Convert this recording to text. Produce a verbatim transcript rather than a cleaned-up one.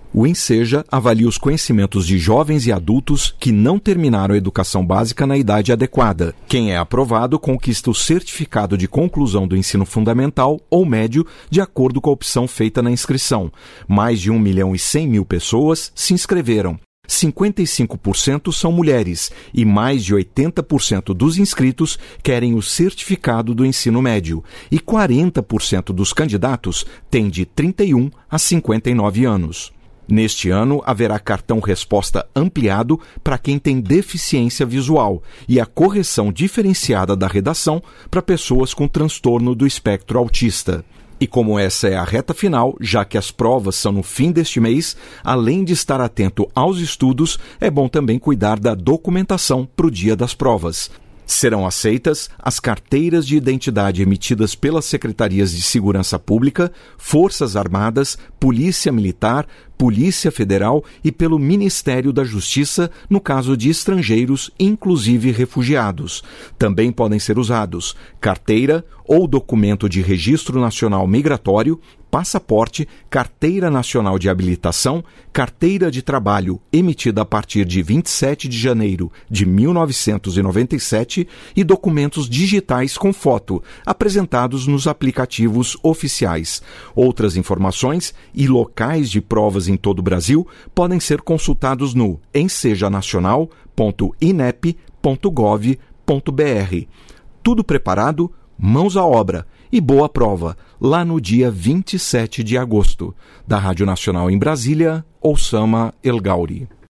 O Enseja avalia os conhecimentos de jovens e adultos que não terminaram a educação básica na idade adequada. Quem é aprovado conquista o certificado de conclusão do ensino fundamental ou médio de acordo com a opção feita na inscrição. Mais de um milhão e cem mil pessoas se inscreveram. cinquenta e cinco por cento são mulheres e mais de oitenta por cento dos inscritos querem o certificado do ensino médio e quarenta por cento dos candidatos têm de trinta e um a cinquenta e nove anos. Neste ano, haverá cartão resposta ampliado para quem tem deficiência visual e a correção diferenciada da redação para pessoas com transtorno do espectro autista. E como essa é a reta final, já que as provas são no fim deste mês, além de estar atento aos estudos, é bom também cuidar da documentação para o dia das provas. Serão aceitas as carteiras de identidade emitidas pelas Secretarias de Segurança Pública, Forças Armadas, Polícia Militar, Polícia Federal e pelo Ministério da Justiça, no caso de estrangeiros, inclusive refugiados. Também podem ser usados carteira ou documento de registro nacional migratório, passaporte, carteira nacional de habilitação, carteira de trabalho emitida a partir de vinte e sete de janeiro de mil novecentos e noventa e sete e documentos digitais com foto, apresentados nos aplicativos oficiais. Outras informações e locais de provas em todo o Brasil podem ser consultados no ensejanacional ponto inep ponto gov ponto br. Tudo preparado? Mãos à obra e boa prova, lá no dia vinte e sete de agosto. Da Rádio Nacional em Brasília, Oussama El Gauri.